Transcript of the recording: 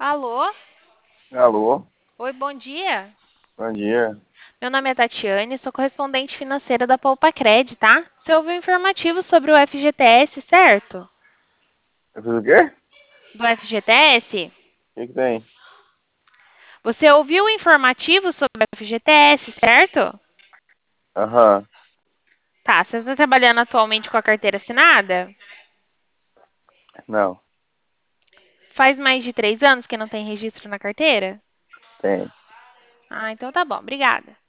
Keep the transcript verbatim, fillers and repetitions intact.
Alô? Alô, Oi, bom dia. bom dia. Meu nome é Tatiane, sou correspondente financeira da Poupacred, tá? Você ouviu o informativo sobre o F G T S, certo? Eu fiz o quê? Do F G T S? O que que tem? Você ouviu o informativo sobre o F G T S, certo? Aham, Tá, você está trabalhando atualmente com a carteira assinada? não, Faz mais de três anos que não tem registro na carteira? tem. Ah, então tá bom, obrigada.